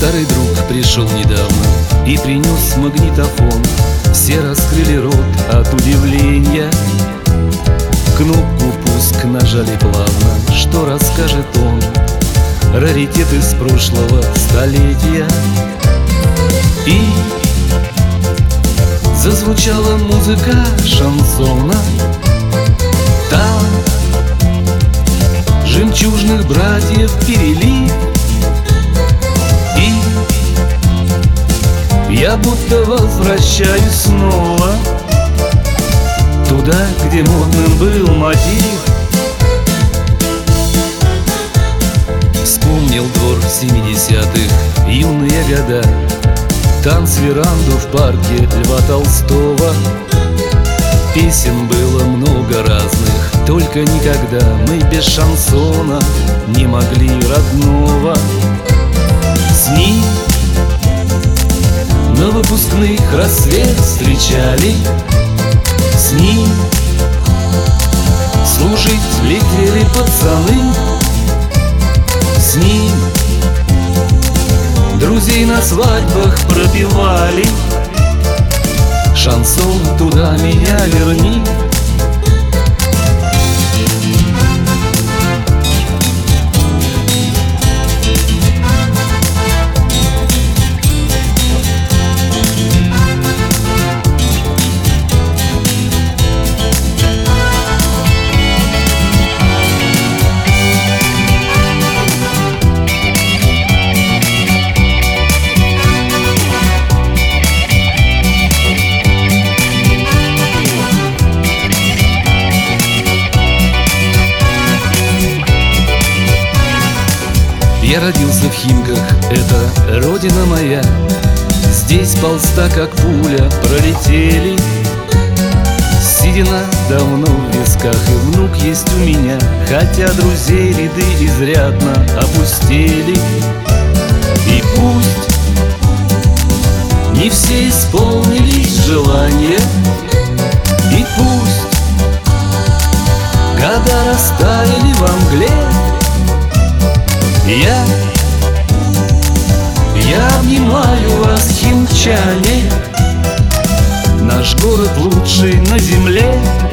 Старый друг пришел недавно и принес магнитофон. Все раскрыли рот от удивления. Кнопку «Пуск» нажали плавно. Что расскажет он? Раритет из прошлого столетия. И зазвучала музыка шансона. Там жемчужных братьев перелив. И я будто возвращаюсь снова туда, где модным был мотив. Вспомнил двор 70-х, юные года, танц-веранду в парке Льва Толстого. Песен было много разных, только никогда мы без шансона не могли родного. С ним на выпускных рассвет встречали, с ним служить летели пацаны, с ним друзей на свадьбах пропевали. Шансон, туда меня верни. Я родился в Химках, это родина моя. Здесь полста, как пуля, пролетели седина давно в висках, и внук есть у меня, хотя друзей ряды изрядно опустели. И пусть не все исполнились желания, и пусть года растаяли во мгле, Я обнимаю вас, химчане, наш город лучший на земле.